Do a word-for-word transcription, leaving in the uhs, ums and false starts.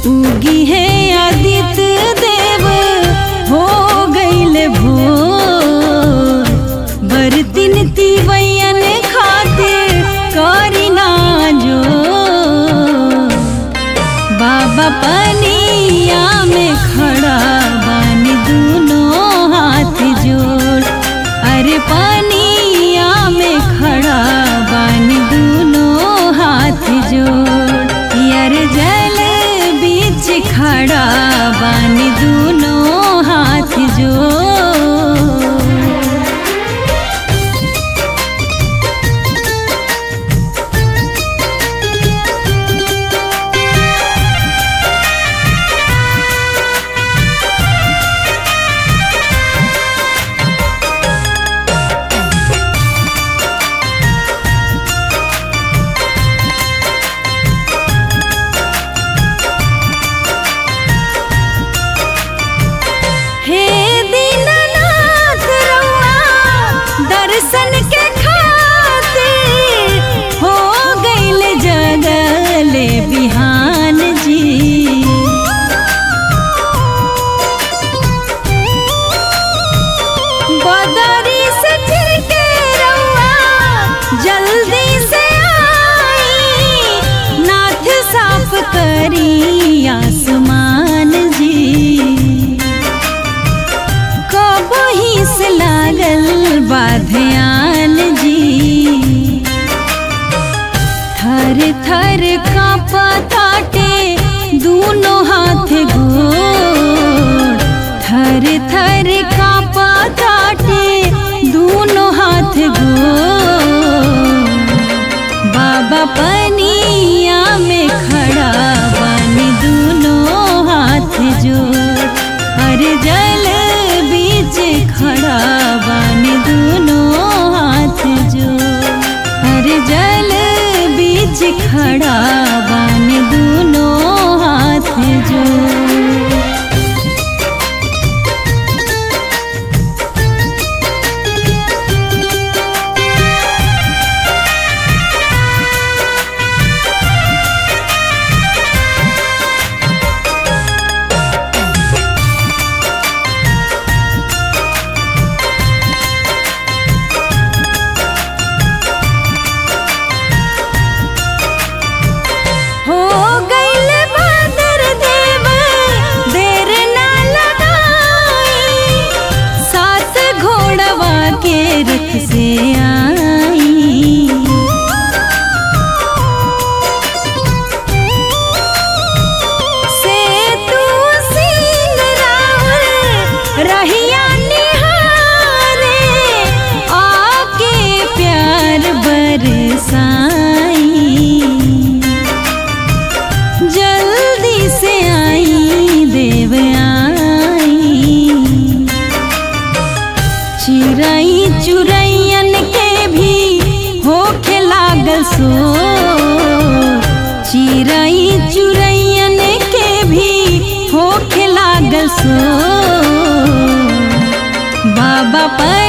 उगी है आदित्य देव हो गईल भोर, बरतिन तिवैयन खातिर करी ना जो। बाबा पनिया में खड़ा बानी दोनों हाथ जोड़, अरे पनिया में खड़ा बानी दोनों हाथ जोड़, यार जल बीच खड़ा बानी दोनों हाथ जोड़। दर्शन के खातिर हो गईल जगले बिहान जी, बदरी से फिर के रउआ जल्दी से आई, नाथ साफ करी आसमान जी। कबो ही से लागल बाध्यान जी, थर थर कांपताटे दोनों हाथ गोड़, थर थर कांपताटे दोनों हाथ गोड़। बाबा पनिया में खड़ा बानी दोनों हाथ जोड़, अरे जल बीच खड़ा बानी दोनों हाथ जोड़, अरे जल बीच खड़ा बानी दोनों हाथ जोड़। रथ से आई से तू सिंगरार रहिया निहारे, आके प्यार बरसाई, जल्दी से आई देव आई। चिराई चुरैयन के भी होखे लागल सो, चिराई चुरैयन के भी होखे लागल सो। बाबा पर